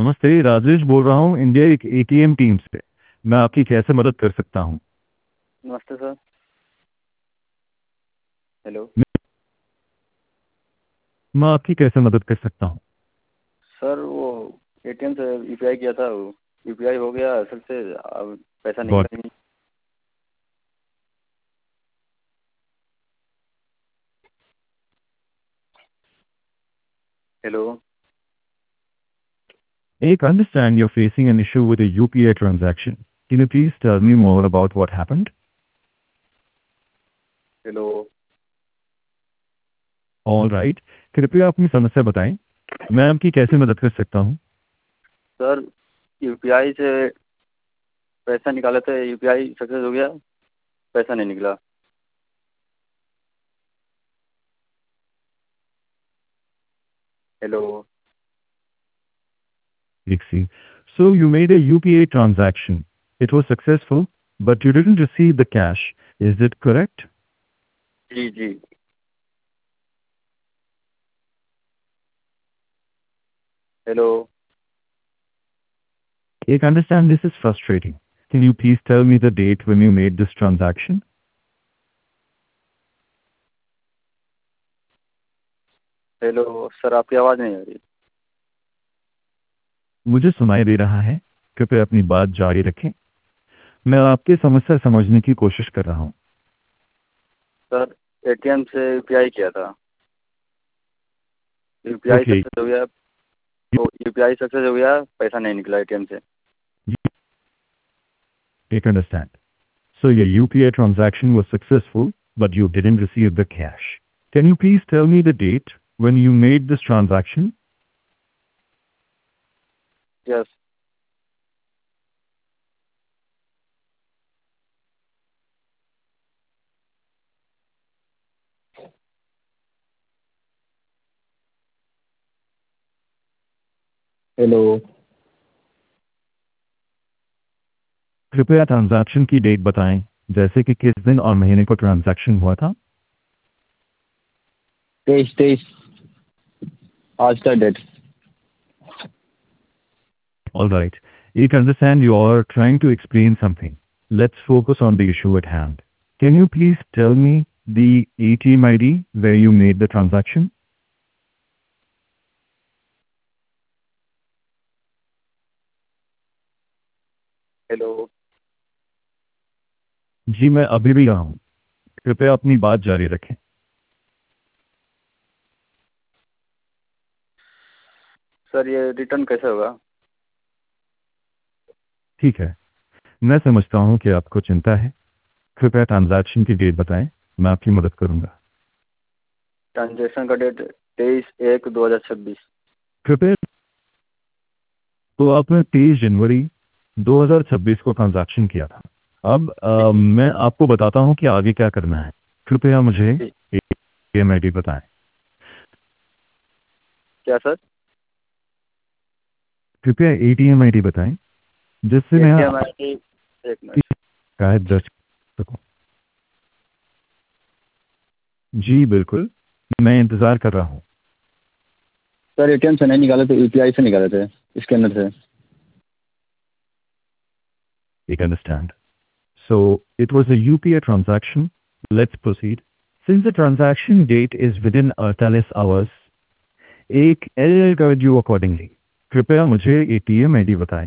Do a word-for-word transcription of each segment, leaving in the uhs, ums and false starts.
नमस्ते, राजेश बोल रहा हूँ इंडिया एक एटीएम टीम से। मैं आपकी कैसे मदद कर सकता हूँ? नमस्ते सर। हेलो मैं आपकी कैसे मदद कर सकता हूँ? सर, वो एटीएम से यूपीआई किया था, वो यूपीआई हो गया असल से, अब पैसा गॉड। निकला नहीं। Hello I understand you're facing an issue with a U P I transaction. Can you please tell me more about what happened? Hello All right. कृपया अपनी समस्या बताएं। मैं आपकी कैसे मदद कर सकता हूँ? सर, यूपीआई से पैसा निकाले थे, यूपीआई सक्सेस हो गया, पैसा नहीं निकला। Hello Dixie. So you made a U P I transaction. It was successful, but you didn't receive the cash. Is it correct? जी जी। Hello I understand this is frustrating. Can you please tell me the date when you made this transaction? Hello sir, आपकी आवाज़ नहीं आ रही। मुझे सुनाई दे रहा है। कृपया अपनी बात जारी रखें। मैं आपकी समस्या समझने की कोशिश कर रहा हूँ। सर, एटीएम से यूपीआई किया था, यूपीआई Okay, सक्सेस हो गया, वो यूपीआई सक्सेस हो गया, पैसा नहीं निकला एटीएम से। I can understand. So your U P I transaction was successful, but you didn't receive the cash. Can you please tell me the date when you made this transaction? Yes. Hello कृपया transaction की date बताएं, जैसे कि किस दिन और महीने को ट्रांजैक्शन हुआ था। तेईस तेईस आज का date. All right. You can understand you are trying to explain something. Let's focus on the issue at hand. Can you please tell me the A T M I D where you made the transaction? Hello जी, मैं अभी भी यहाँ हूँ। कृपया अपनी बात जारी रखें। सर, ये रिटर्न कैसे होगा? ठीक है, मैं समझता हूँ कि आपको चिंता है। कृपया ट्रांजैक्शन की डेट बताएं, मैं आपकी मदद करूंगा। ट्रांजेक्शन का डेट तेईस एक दो हज़ार छब्बीस। कृपया, तो आपने तेईस जनवरी दो हज़ार छब्बीस को ट्रांजैक्शन किया था। अब अ, मैं आपको बताता हूँ कि आगे क्या करना है। कृपया मुझे जी। एटीएम आई डी बताएं। क्या सर? कृपया एटीएम आई डी बताएं, जिससे मैं एटीएम आई आपकी डी, एक मिनट। शिकायत दर्ज कर सकूं। जी बिल्कुल, मैं इंतज़ार कर रहा हूँ। सर, एटीएम से नहीं निकाले थे, यूपीआई से निकाले थे, स्कैनर से। You can understand. So it was a U P I transaction. Let's proceed. Since the transaction date is within अड़तालीस hours, एक एल कर you accordingly. कृपया मुझे एटीएम आई डी बताएं।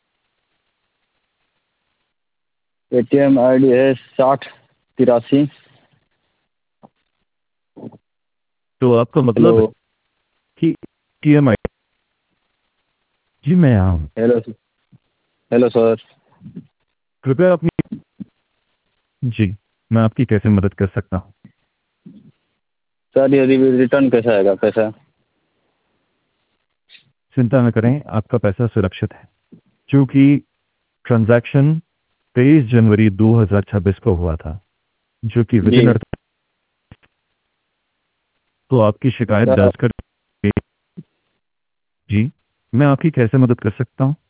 एटीएम आई डी है साठ तिरासी। तो आपका हेलो मतलब है कि एटीएम आई जी मैं यहाँ हूँ। Hello hello sir. कृपया अपनी जी मैं आपकी कैसे मदद कर सकता हूँ? सर, ये रिटर्न कैसा आएगा पैसा? चिंता न करें, आपका पैसा सुरक्षित है। क्योंकि ट्रांजैक्शन तेईस जनवरी दो हज़ार छब्बीस को हुआ था, जो कि जी विदिन, तो आपकी शिकायत सर। दर्ज कर। जी, मैं आपकी कैसे मदद कर सकता हूँ?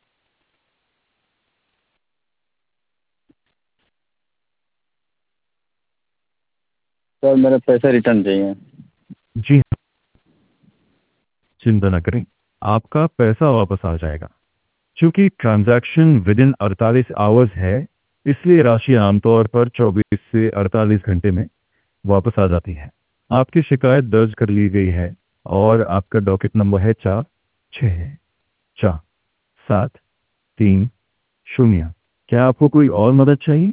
सर, मेरा पैसा रिटर्न चाहिए। जी, चिंता न करें, आपका पैसा वापस आ जाएगा। चूंकि ट्रांजैक्शन विद इन अड़तालीस आवर्स है, इसलिए राशि आमतौर पर चौबीस से अड़तालीस घंटे में वापस आ जाती है। आपकी शिकायत दर्ज कर ली गई है और आपका डॉकेट नंबर है चार छः चार सात तीन शून्य। क्या आपको कोई और मदद चाहिए?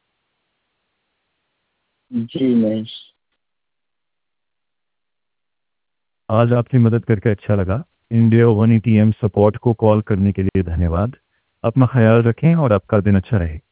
जी नहीं। आज आपकी मदद करके अच्छा लगा। India one E T M support को कॉल करने के लिए धन्यवाद। अपना ख्याल रखें और आपका दिन अच्छा रहे।